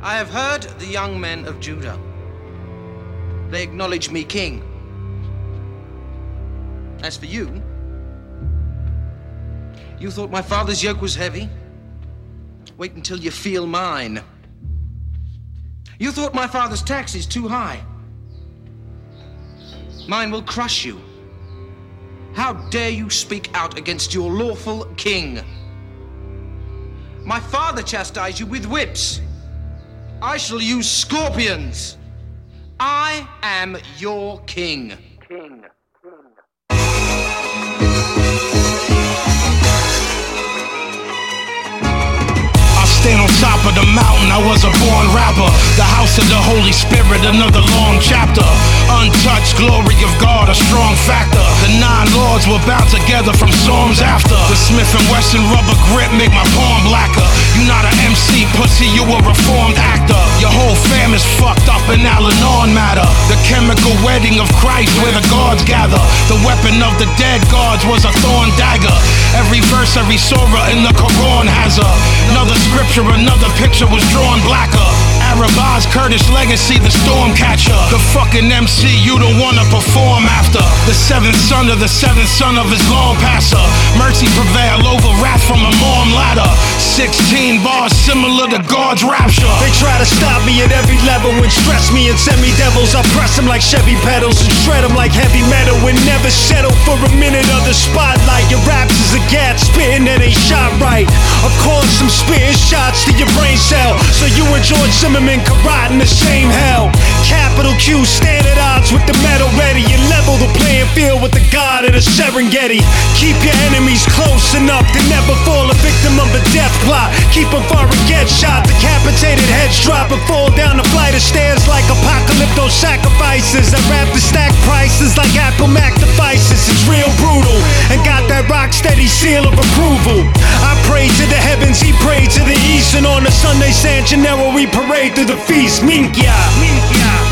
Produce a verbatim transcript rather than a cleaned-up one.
I have heard the young men of Judah. They acknowledge me king. As for you, you thought my father's yoke was heavy? Wait until you feel mine. You thought my father's tax is too high. Mine will crush you. How dare you speak out against your lawful king? My father chastised you with whips. I shall use scorpions. I am your king. King. Stand on top of the mountain, I was a born rapper. The house of the Holy Spirit, another long chapter. Untouched glory of God, a strong factor. The nine lords were bound together from storms after. The Smith and Wesson rubber grip make my palm blacker. You not an M C, pussy, you a reformed actor. Your whole fam is fucked up in Al-Anon matter. The chemical wedding of Christ where the gods gather. The weapon of the dead gods was a thorn dagger. Every verse, every surah in the Quran has a another scripture, another picture was drawn blacker. Arabaz, Kurdish legacy, the storm catcher. The fucking M C you don't wanna perform after. The seventh son of the seventh son of his long passer. Mercy prevail over wrath from a mom ladder. Sixteen bars similar to God's rapture. They try to stop me at every level and stress me and send me devils. I press them like Chevy pedals and shred them like heavy metal and never settle for a minute of the spotlight. Your raps is a gat spitting that ain't shot right. Of course I'm spitting shots to your brain cell, so you and George Zimmerman can rot in the same hell. Capital Q, stand at odds with the metal ready and level the playing field with the god of the Serengeti. Keep your enemies close enough to never fall a victim of a death plot. Keep them far and get shot, decapitated heads drop and fall down the flight of stairs like apocalypto sacrifices. I rap the stack prices like Apple Mac devices. It's real brutal and got that rock steady seal of approval. I pray to the heavens, he prayed to the east, and on a Sunday San Gennaro we parade through the feast. Minkia, Minkia.